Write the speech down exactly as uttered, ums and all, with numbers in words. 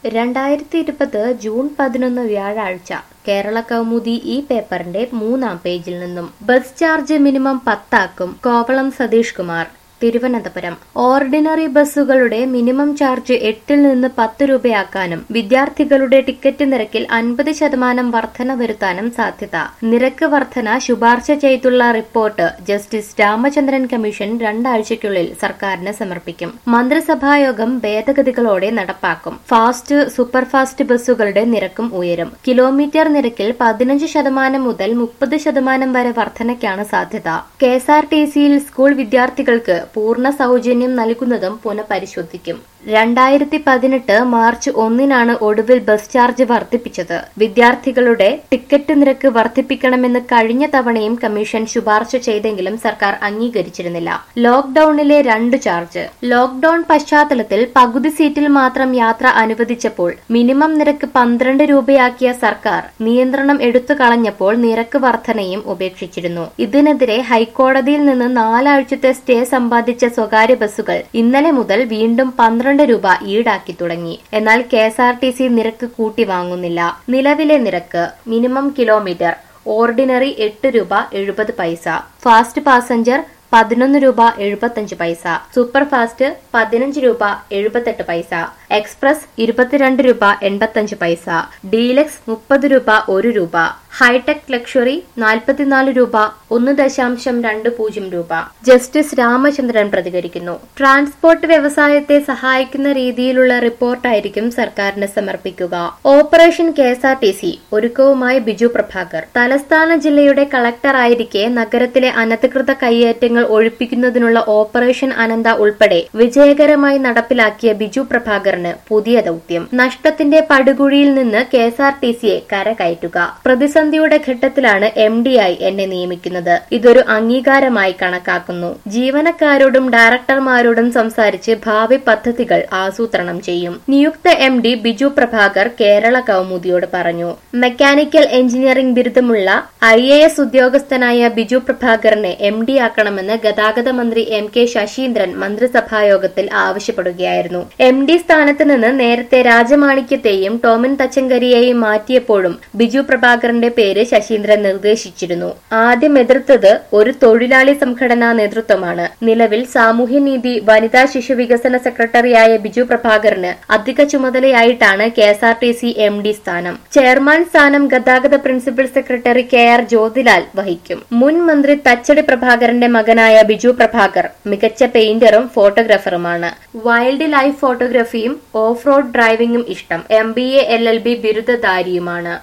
രണ്ടായിരത്തി ഇരുപത് ജൂൺ പതിനൊന്ന് വ്യാഴാഴ്ച കേരള കൗമുദി ഈ പേപ്പറിന്റെ മൂന്നാം പേജിൽ നിന്നും ബസ് ചാർജ് മിനിമം പത്താക്കും കോവളം സതീഷ് കുമാർ തിരുവനന്തപുരം. ഓർഡിനറി ബസ്സുകളുടെ മിനിമം ചാർജ് എട്ടിൽ നിന്ന് പത്ത് രൂപയാക്കാനും വിദ്യാർത്ഥികളുടെ ടിക്കറ്റ് നിരക്കിൽ അൻപത് ശതമാനം വർധന വരുത്താനും സാധ്യത. നിരക്ക് വർധന ശുപാർശ ചെയ്തുള്ള റിപ്പോർട്ട് ജസ്റ്റിസ് രാമചന്ദ്രൻ കമ്മീഷൻ രണ്ടാഴ്ചയ്ക്കുള്ളിൽ സർക്കാരിന് സമർപ്പിക്കും. മന്ത്രിസഭായോഗം ഭേദഗതികളോടെ നടപ്പാക്കും. ഫാസ്റ്റ്, സൂപ്പർഫാസ്റ്റ് ബസ്സുകളുടെ നിരക്കും ഉയരും. കിലോമീറ്റർ നിരക്കിൽ പതിനഞ്ച് ശതമാനം മുതൽ മുപ്പത് ശതമാനം വരെ വർധനയ്ക്കാണ് സാധ്യത. കെ എസ് ആർ ടി സിയിൽ സ്കൂൾ വിദ്യാർത്ഥികൾക്ക് പൂർണ്ണ സൗജന്യം നൽകുന്നതും പുനഃപരിശോധിക്കും. രണ്ടായിരത്തി പതിനെട്ട് മാർച്ച് ഒന്നിനാണ് ഒടുവിൽ ബസ് ചാർജ് വർദ്ധിപ്പിച്ചത്. വിദ്യാർത്ഥികളുടെ ടിക്കറ്റ് നിരക്ക് വർദ്ധിപ്പിക്കണമെന്ന് കഴിഞ്ഞ തവണയും കമ്മീഷൻ ശുപാർശ ചെയ്തെങ്കിലും സർക്കാർ അംഗീകരിച്ചിരുന്നില്ല. ലോക്ഡൌണിലെ രണ്ടു ചാർജ്. ലോക്ഡൌൺ പശ്ചാത്തലത്തിൽ പകുതി സീറ്റിൽ മാത്രം യാത്ര അനുവദിച്ചപ്പോൾ മിനിമം നിരക്ക് പന്ത്രണ്ട് രൂപയാക്കിയ സർക്കാർ നിയന്ത്രണം എടുത്തു കളഞ്ഞപ്പോൾ നിരക്ക് വർധനയും ഉപേക്ഷിച്ചിരുന്നു. ഇതിനെതിരെ ഹൈക്കോടതിയിൽ നിന്ന് നാലാഴ്ചത്തെ സ്റ്റേ സമ്പാദിച്ച സ്വകാര്യ ബസ്സുകൾ ഇന്നലെ മുതൽ വീണ്ടും പന്ത്രണ്ട് രൂപ ഈടാക്കി തുടങ്ങി. എന്നാൽ K S R T C നിരക്ക് കൂട്ടി വാങ്ങുന്നില്ല. നിലവിലെ നിരക്ക് മിനിമം കിലോമീറ്റർ ഓർഡിനറി എട്ട് രൂപ എഴുപത് പൈസ, ഫാസ്റ്റ് പാസഞ്ചർ പതിനൊന്ന് രൂപ എഴുപത്തഞ്ച് പൈസ, സൂപ്പർ ഫാസ്റ്റ് പതിനഞ്ച് രൂപ എഴുപത്തെട്ട് പൈസ, എക്സ്പ്രസ് ഇരുപത്തിരണ്ട് രൂപ എൺപത്തഞ്ച് പൈസ, ഡീലക്സ് മുപ്പത് രൂപ ഒരു രൂപ, ഹൈടെക് ലക്ഷറി നാൽപ്പത്തിനാല് രൂപ ഒന്ന് ദശാംശം രണ്ട് പൂജ്യം രൂപ. ജസ്റ്റിസ് രാമചന്ദ്രൻ പ്രതികരിക്കുന്നു. ട്രാൻസ്പോർട്ട് വ്യവസായത്തെ സഹായിക്കുന്ന രീതിയിലുള്ള റിപ്പോർട്ടായിരിക്കും സർക്കാരിന് സമർപ്പിക്കുക. Operation K S R T C ഒരുക്കവുമായി ബിജു പ്രഭാകർ. തലസ്ഥാന ജില്ലയുടെ കളക്ടറായിരിക്കെ നഗരത്തിലെ അനധികൃത കയ്യേറ്റങ്ങൾ ഒഴിപ്പിക്കുന്നതിനുള്ള ഓപ്പറേഷൻ അനന്ത ഉൾപ്പെടെ വിജയകരമായി നടപ്പിലാക്കിയ ബിജു പ്രഭാകറിന് പുതിയ ദൌത്യം. നഷ്ടത്തിന്റെ പടുകുഴിയിൽ നിന്ന് കെ എസ് ആർ ടി സിയെ കരകയറ്റുക. പ്രതിസന്ധിയുടെ ഘട്ടത്തിലാണ് എം ഡി ആയി എന്നെ നിയമിക്കുന്നത്. ഇതൊരു അംഗീകാരമായി കണക്കാക്കുന്നു. ജീവനക്കാരോടും ഡയറക്ടർമാരോടും സംസാരിച്ച് ഭാവി പദ്ധതികൾ ആസൂത്രണം ചെയ്യും. നിയുക്ത എം ഡി ബിജു പ്രഭാകർ കേരള കൗമുദിയോട് പറഞ്ഞു. മെക്കാനിക്കൽ എഞ്ചിനീയറിംഗ് ബിരുദമുള്ള ഐ എ എസ് ഉദ്യോഗസ്ഥനായ ബിജു പ്രഭാകറിനെ എം ഡി ആക്കണമെന്ന് ഗതാഗത മന്ത്രി എം കെ ശശീന്ദ്രൻ മന്ത്രിസഭായോഗത്തിൽ ആവശ്യപ്പെടുകയായിരുന്നു. എം ഡി സ്ഥാനത്ത് നിന്ന് നേരത്തെ രാജമാണിക്യത്തെയും ടോമിൻ തച്ചങ്കരിയെയും മാറ്റിയപ്പോഴും ബിജു പ്രഭാകറിന്റെ പേര് ശശീന്ദ്രൻ നിർദ്ദേശിച്ചിരുന്നു. ആദ്യം എതിർത്തത് ഒരു തൊഴിലാളി സംഘടനാ നേതൃത്വമാണ്. നിലവിൽ സാമൂഹ്യനീതി, വനിതാ ശിശു വികസന സെക്രട്ടറിയായ ബിജു പ്രഭാകറിന് അധിക ചുമതലയായിട്ടാണ് K S R T C M D സ്ഥാനം. ചെയർമാൻ സ്ഥാനം ഗതാഗത principal secretary K R Jyothilal വഹിക്കും. മുൻ മന്ത്രി തച്ചടി പ്രഭാകരന്റെ മകനായ ബിജു പ്രഭാകർ മികച്ച പെയിന്ററും ഫോട്ടോഗ്രാഫറുമാണ്. വൈൽഡ് ലൈഫ് ഫോട്ടോഗ്രഫിയും ഓഫ് റോഡ് ഡ്രൈവിംഗും ഇഷ്ടം. M B A L L B ബിരുദധാരിയുമാണ്.